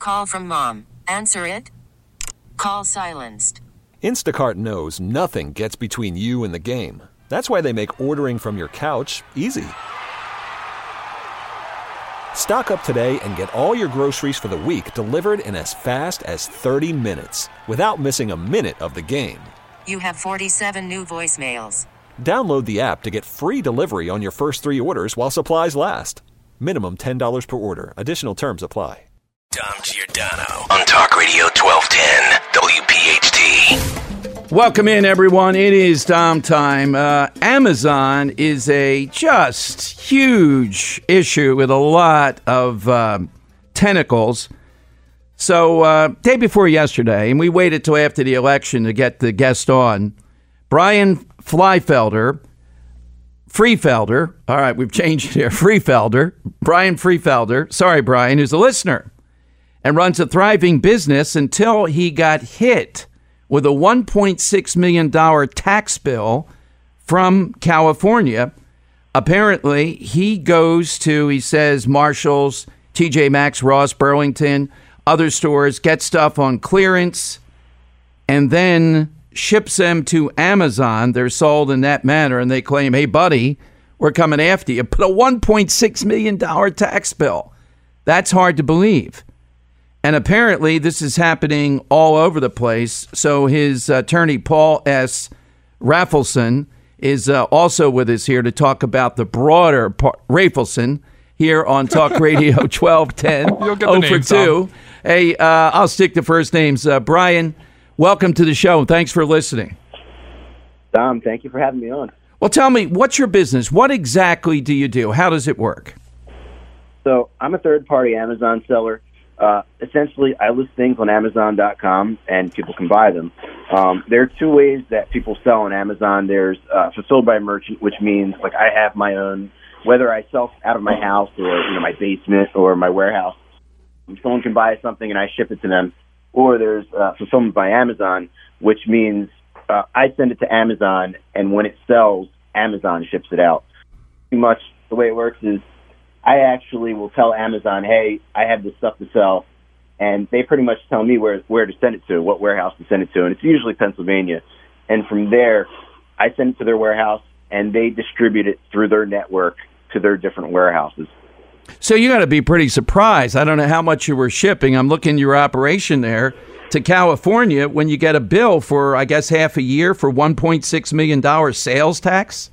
Call from mom. Answer it. Call silenced. Instacart knows nothing gets between you and the game. That's why they make ordering from your couch easy. Stock up today and get all your groceries for the week delivered in as fast as 30 minutes without missing a minute of the game. You have 47 new voicemails. Download the app to get free delivery on your first 3 orders while supplies last. Minimum $10 per order. Additional terms apply. Dom Giordano on Talk Radio 1210 WPHT. Welcome in, everyone. It is Dom time. Amazon is a just huge issue with a lot of tentacles. So, day before yesterday, and we waited till after the election to get the guest on, Brian Freefelder, all right, we've changed it here, Brian Freefelder, sorry, Brian, who's a listener, and runs a thriving business until he got hit with a $1.6 million tax bill from California. Apparently, he goes to, he says, Marshall's, TJ Maxx, Ross, Burlington, other stores, gets stuff on clearance, and then ships them to Amazon. They're sold in that manner, and they claim, hey, buddy, we're coming after you. But a $1.6 million tax bill. That's hard to believe. And apparently this is happening all over the place. So his attorney, Paul S. Rafelson, is also with us here to talk about the broader Rafelson here on Talk Radio 1210. You'll get the name, 2. Hey, I'll stick to first names. Brian, welcome to the show. Thanks for listening. Dom, thank you for having me on. Well, tell me, what's your business? What exactly do you do? How does it work? So I'm a third-party Amazon seller. Essentially, I list things on Amazon.com, and people can buy them. There are 2 ways that people sell on Amazon. There's fulfilled by merchant, which means like I have my own, whether I sell out of my house or my basement or my warehouse. Someone can buy something and I ship it to them. Or there's fulfillment by Amazon, which means I send it to Amazon, and when it sells, Amazon ships it out. Pretty much the way it works is I actually will tell Amazon, hey, I have this stuff to sell, and they pretty much tell me where to send it to, what warehouse to send it to, and it's usually Pennsylvania. And from there, I send it to their warehouse, and they distribute it through their network to their different warehouses. So you got to be pretty surprised. I don't know how much you were shipping. I'm looking at your operation there to California when you get a bill for, I guess, half a year for $1.6 million sales tax?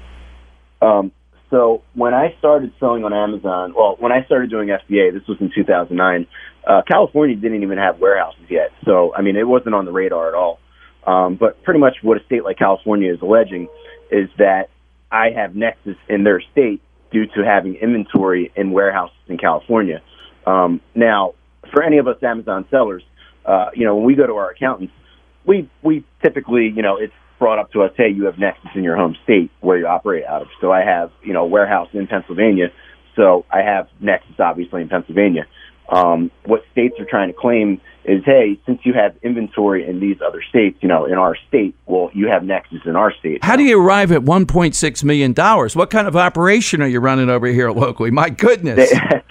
So when I started selling on Amazon, well, when I started doing FBA, this was in 2009, California didn't even have warehouses yet. So, I mean, it wasn't on the radar at all. But pretty much what a state like California is alleging is that I have nexus in their state due to having inventory in warehouses in California. Now, for any of us Amazon sellers, when we go to our accountants, we typically, it's brought up to us, hey, you have nexus in your home state where you operate out of. So I have, a warehouse in Pennsylvania, so I have nexus obviously in Pennsylvania. What states are trying to claim is, hey, since you have inventory in these other states, in our state, well, you have nexus in our state. How do you arrive at $1.6 million? What kind of operation are you running over here locally? My goodness.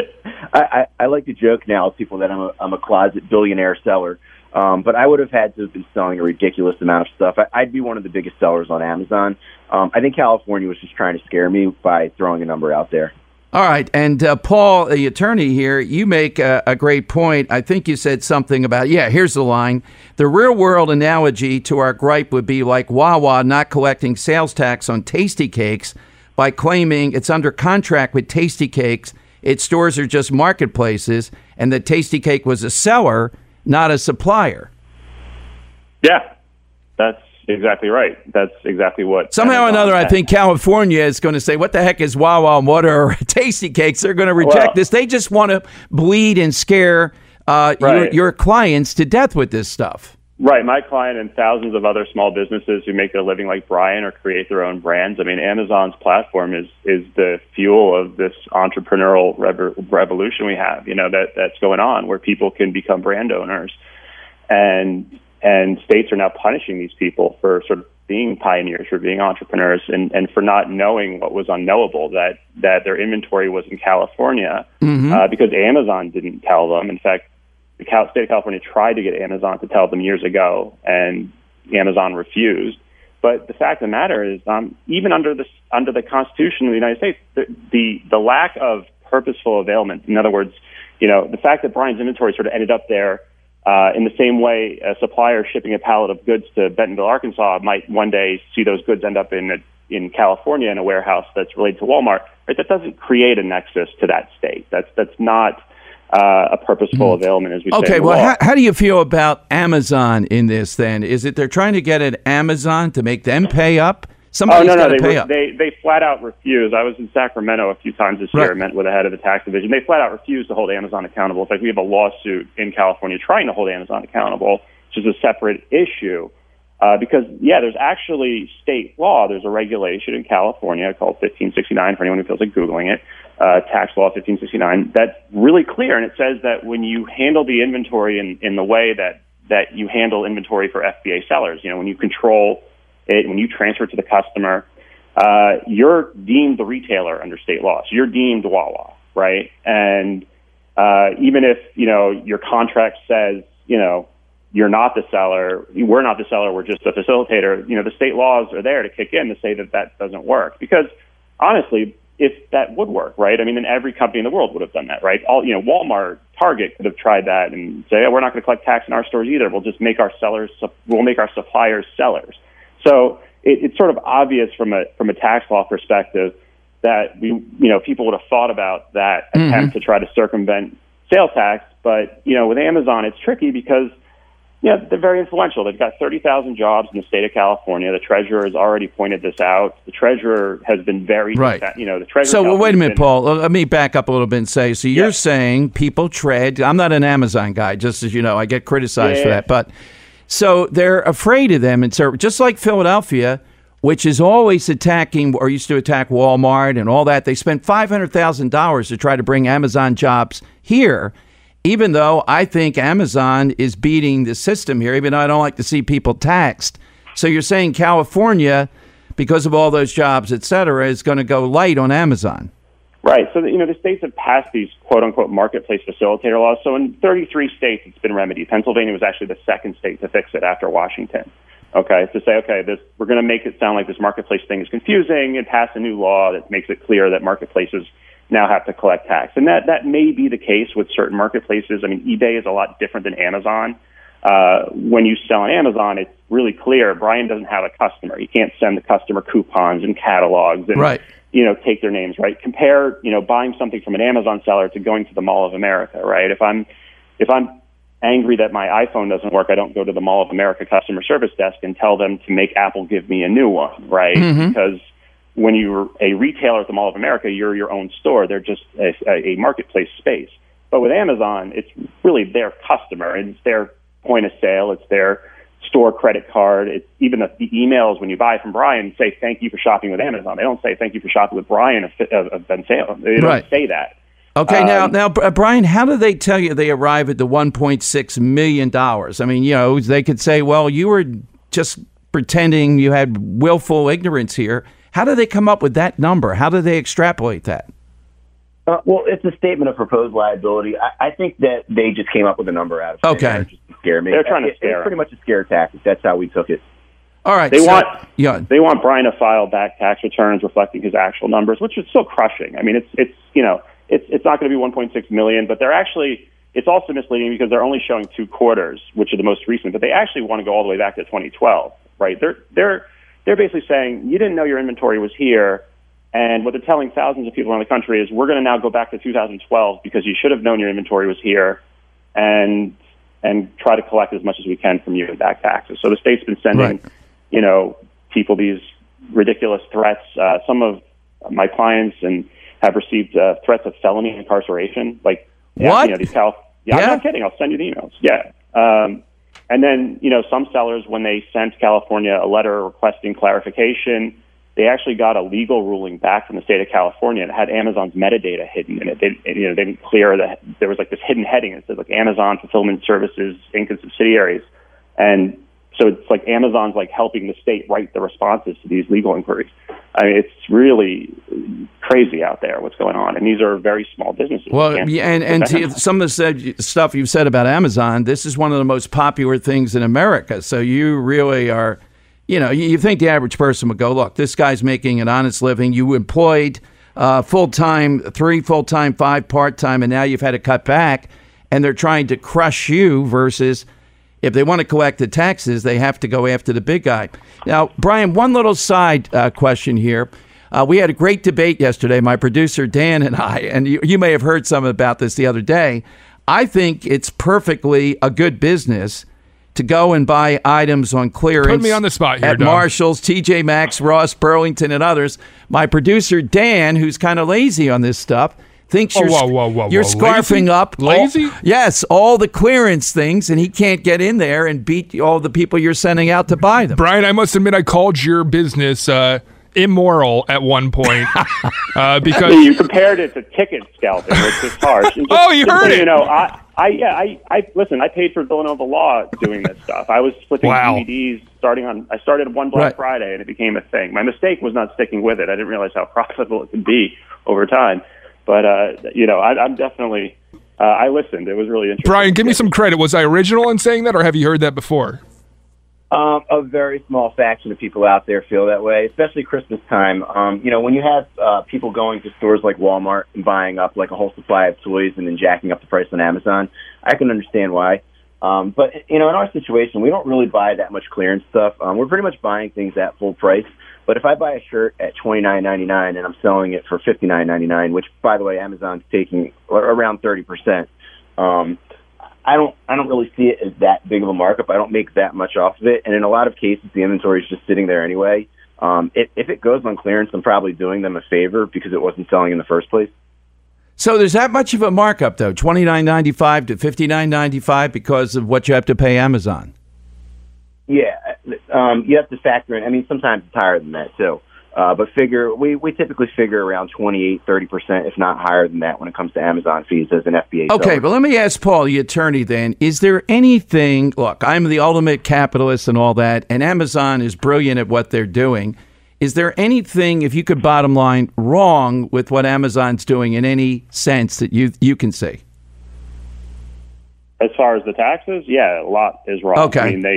I like to joke now with people that I'm a closet billionaire seller. But I would have had to have been selling a ridiculous amount of stuff. I'd be one of the biggest sellers on Amazon. I think California was just trying to scare me by throwing a number out there. All right. And Paul, the attorney here, you make a great point. I think you said something about, here's the line. The real world analogy to our gripe would be like Wawa not collecting sales tax on Tasty Cakes by claiming it's under contract with Tasty Cakes. Its stores are just marketplaces, and that Tasty Cake was a seller, not a supplier. Yeah, that's exactly right. That's exactly what. Somehow or another, I think California is going to say, what the heck is Wawa and what are Tasty Cakes? They're going to reject this. They just want to bleed and scare your clients to death with this stuff. Right. My client and thousands of other small businesses who make their living like Brian or create their own brands. I mean, Amazon's platform is the fuel of this entrepreneurial revolution we have, that's going on where people can become brand owners. And states are now punishing these people for sort of being pioneers, for being entrepreneurs, and for not knowing what was unknowable, that their inventory was in California because Amazon didn't tell them. In fact, The state of California tried to get Amazon to tell them years ago, and Amazon refused. But the fact of the matter is, even under the Constitution of the United States, the lack of purposeful availment, in other words, the fact that Brian's inventory sort of ended up there in the same way a supplier shipping a pallet of goods to Bentonville, Arkansas, might one day see those goods end up in California in a warehouse that's related to Walmart. Right? That doesn't create a nexus to that state. That's not a purposeful availment, as we say. Okay, well, how do you feel about Amazon in this then? Is it they're trying to get at Amazon to make them pay up? Somebody's got to pay up. They flat out refuse. I was in Sacramento a few times this year. I met with the head of the tax division. They flat out refuse to hold Amazon accountable. In fact, we have a lawsuit in California trying to hold Amazon accountable, which is a separate issue. Because, there's actually state law. There's a regulation in California called 1569, for anyone who feels like Googling it, tax law 1569, that's really clear. And it says that when you handle the inventory in the way that you handle inventory for FBA sellers, when you control it, when you transfer it to the customer, you're deemed the retailer under state law. So you're deemed Wawa, right? And even if, your contract says, you're not the seller, we're not the seller, we're just a facilitator, the state laws are there to kick in to say that doesn't work. Because honestly, if that would work, right? I mean, then every company in the world would have done that, right? Walmart, Target could have tried that and say, we're not going to collect tax in our stores either. We'll just make our suppliers sellers. So it's sort of obvious from a tax law perspective that people would have thought about that attempt to try to circumvent sales tax. But, with Amazon, it's tricky because they're very influential. They've got 30,000 jobs in the state of California. The treasurer has already pointed this out. The treasurer has been very, right. The treasurer. So wait a minute, Paul. Let me back up a little bit and say. So you're saying people tread. I'm not an Amazon guy, just as you know. I get criticized for that, but so they're afraid of them, and so just like Philadelphia, which is always attacking or used to attack Walmart and all that. They spent $500,000 to try to bring Amazon jobs here. Even though I think Amazon is beating the system here, even though I don't like to see people taxed. So you're saying California, because of all those jobs, et cetera, is going to go light on Amazon. Right. So, the states have passed these quote-unquote marketplace facilitator laws. So in 33 states, it's been remedied. Pennsylvania was actually the second state to fix it after Washington. Okay, to say, we're going to make it sound like this marketplace thing is confusing and pass a new law that makes it clear that marketplaces now have to collect tax. And that may be the case with certain marketplaces. I mean, eBay is a lot different than Amazon. When you sell on Amazon, it's really clear Brian doesn't have a customer. He can't send the customer coupons and catalogs and, take their names, right? Compare, buying something from an Amazon seller to going to the Mall of America, right? If I'm angry that my iPhone doesn't work, I don't go to the Mall of America customer service desk and tell them to make Apple give me a new one, right? Because when you're a retailer at the Mall of America, you're your own store. They're just a marketplace space. But with Amazon, it's really their customer. It's their point of sale. It's their store credit card. It's even the emails when you buy from Brian say, thank you for shopping with Amazon. They don't say, thank you for shopping with Brian of Ben Salem. They don't say that. Okay, now, Brian, how do they tell you they arrive at the $1.6 million? I mean, they could say, well, you were just pretending you had willful ignorance here. How do they come up with that number? How do they extrapolate that? Well, it's a statement of proposed liability. I think that they just came up with a number out of thin air just to scare me. They're trying to scare. It's pretty much a scare tactic. That's how we took it. All right. They want Brian to file back tax returns reflecting his actual numbers, which is still crushing. I mean, it's not going to be 1.6 million, but it's also misleading because they're only showing 2 quarters, which are the most recent. But they actually want to go all the way back to 2012, right? They're basically saying, you didn't know your inventory was here, and what they're telling thousands of people around the country is, we're going to now go back to 2012 because you should have known your inventory was here, and try to collect as much as we can from you in back taxes. So the state's been sending, people these ridiculous threats. Some of my clients have received threats of felony incarceration. Like, what? I'm not kidding. I'll send you the emails. Yeah. And then, some sellers, when they sent California a letter requesting clarification, they actually got a legal ruling back from the state of California that had Amazon's metadata hidden in it. They didn't clear that there was like this hidden heading that says like Amazon Fulfillment Services Inc. and subsidiaries. And So it's like Amazon's like helping the state write the responses to these legal inquiries. I mean, it's really crazy out there what's going on, and these are very small businesses. Well, and to some of the stuff you've said about Amazon, this is one of the most popular things in America. So you really are, you think the average person would go, look, this guy's making an honest living. You employed full-time, 3 full-time, 5 part-time, and now you've had to cut back, and they're trying to crush you versus if they want to collect the taxes, they have to go after the big guy. Now, Brian, one little side question here. We had a great debate yesterday, my producer Dan and I, and you may have heard some about this the other day. I think it's perfectly a good business to go and buy items on clearance. Put me on the spot here, at Doug. Marshalls, TJ Maxx, Ross, Burlington, and others. My producer Dan, who's kind of lazy on this stuff, thinks you're scarfing lazy? up lazy. All the clearance things, and he can't get in there and beat all the people you're sending out to buy them. Brian, I must admit I called your business immoral at one point because you compared it to ticket scalping, which is harsh. And you heard it. I listen. I paid for Villanova Law doing this stuff. I was flipping DVDs I started one Black Friday, and it became a thing. My mistake was not sticking with it. I didn't realize how profitable it could be over time. But, I'm definitely, I listened. It was really interesting. Brian, give me some credit. Was I original in saying that, or have you heard that before? A very small faction of people out there feel that way, especially Christmas time. When you have people going to stores like Walmart and buying up like a whole supply of toys and then jacking up the price on Amazon, I can understand why. But, in our situation, we don't really buy that much clearance stuff. We're pretty much buying things at full price. But if I buy a shirt at $29.99 and I'm selling it for $59.99, which, by the way, Amazon's taking around 30%, I don't really see it as that big of a markup. I don't make that much off of it. And in a lot of cases, the inventory is just sitting there anyway. If it goes on clearance, I'm probably doing them a favor because it wasn't selling in the first place. So there's that much of a markup, though, $29.95 to $59.95 because of what you have to pay Amazon. Yeah, you have to factor in. I mean, sometimes it's higher than that too. But we typically figure around 28-30%, if not higher than that, when it comes to Amazon fees as an FBA seller. Okay, but let me ask Paul, the attorney, then. Is there anything? Look, I'm the ultimate capitalist and all that, and Amazon is brilliant at what they're doing. Is there anything, if you could bottom line, wrong with what Amazon's doing in any sense that you can see? As far as the taxes, yeah, a lot is wrong. Okay. I mean,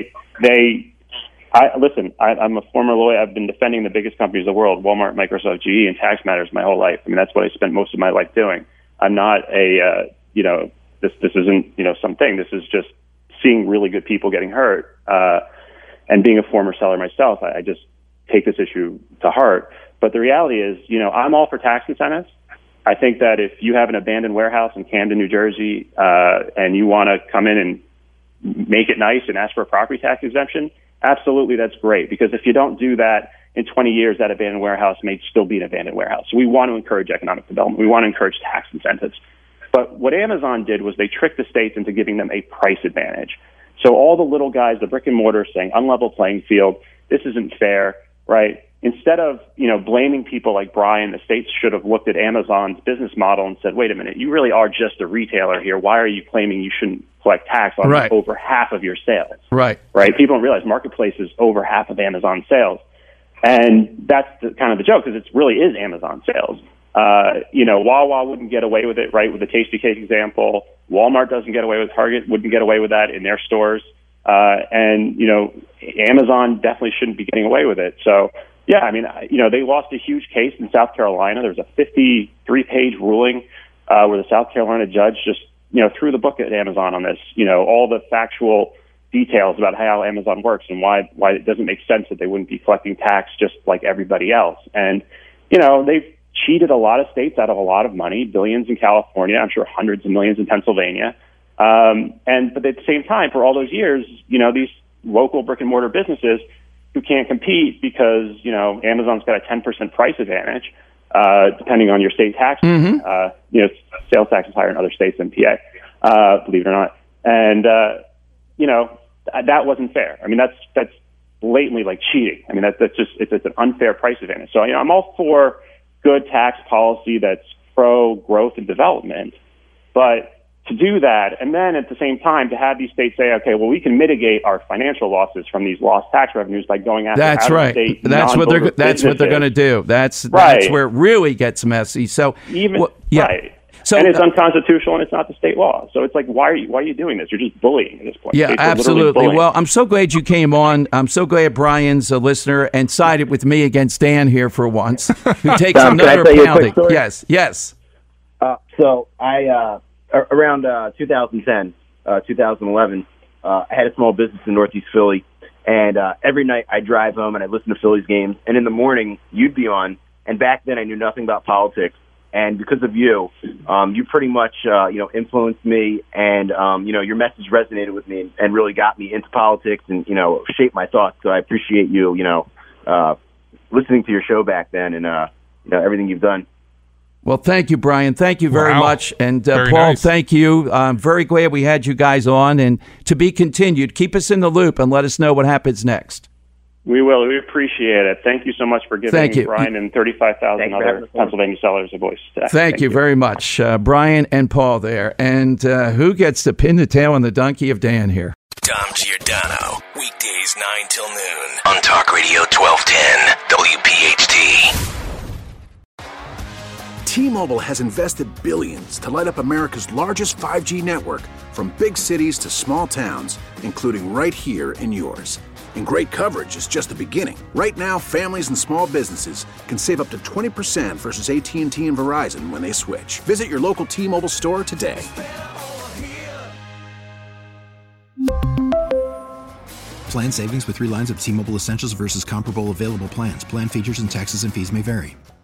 I'm a former lawyer. I've been defending the biggest companies in the world, Walmart, Microsoft, GE, in tax matters my whole life. I mean, that's what I spent most of my life doing. I'm not this isn't, something. This is just seeing really good people getting hurt. And being a former seller myself, I just take this issue to heart. But the reality is, I'm all for tax incentives. I think that if you have an abandoned warehouse in Camden, New Jersey, and you want to come in and make it nice and ask for a property tax exemption, absolutely, that's great. Because if you don't do that, in 20 years, that abandoned warehouse may still be an abandoned warehouse. So we want to encourage economic development. We want to encourage tax incentives. But what Amazon did was they tricked the states into giving them a price advantage. So all the little guys, the brick and mortar, saying unlevel playing field, this isn't fair, right? Instead of, blaming people like Brian, the states should have looked at Amazon's business model and said, wait a minute, you really are just a retailer here. Why are you claiming you shouldn't collect tax on over half of your sales? Right. People don't realize Marketplace is over half of Amazon sales. And that's kind of the joke, because it really is Amazon sales. Wawa wouldn't get away with it, right, with the Tasty Cake example. Walmart doesn't get away with Target, wouldn't get away with that in their stores. Amazon definitely shouldn't be getting away with it. So, yeah, I mean, they lost a huge case in South Carolina. There was a 53-page ruling where the South Carolina judge just, threw the book at Amazon on this, all the factual details about how Amazon works and why it doesn't make sense that they wouldn't be collecting tax just like everybody else. And, they've cheated a lot of states out of a lot of money, billions in California, I'm sure hundreds of millions in Pennsylvania. But at the same time, for all those years, these local brick and mortar businesses who can't compete because, Amazon's got a 10% price advantage, depending on your state tax. Mm-hmm. Sales tax is higher in other states than PA, believe it or not. And, that wasn't fair. I mean, that's blatantly like cheating. I mean, that's just, it's an unfair price advantage. So, I'm all for good tax policy that's pro growth and development, but to do that, and then at the same time to have these states say, okay, well, we can mitigate our financial losses from these lost tax revenues by going after That's right. out-of-state That's what they're going to do. That's where it really gets messy. So right. So, and it's unconstitutional, and it's not the state law. So it's like, why are you doing this? You're just bullying at this point. Yeah, absolutely. Well, I'm so glad you came on. I'm so glad Brian's a listener and sided with me against Dan here for once, who takes another pounding. Yes. So I around 2010, 2011, I had a small business in Northeast Philly, and every night I drive home and I listen to Phillies games, and in the morning you'd be on, and back then I knew nothing about politics. And because of you, you pretty much, influenced me, and your message resonated with me and really got me into politics and shaped my thoughts. So I appreciate you, listening to your show back then and everything you've done. Well, thank you, Brian. Thank you very much, and Paul, nice. Thank you. I'm very glad we had you guys on, and to be continued. Keep us in the loop and let us know what happens next. We will. We appreciate it. Thank you so much for giving Brian and 35,000 other Pennsylvania sellers a voice today. Thank you very much, Brian and Paul there. And who gets to pin the tail on the donkey of Dan here? Dom Giordano, weekdays 9 till noon on Talk Radio 1210 WPHT. T-Mobile has invested billions to light up America's largest 5G network, from big cities to small towns, including right here in yours. And great coverage is just the beginning. Right now, families and small businesses can save up to 20% versus AT&T and Verizon when they switch. Visit your local T-Mobile store today. Plan savings with 3 lines of T-Mobile Essentials versus comparable available plans. Plan features and taxes and fees may vary.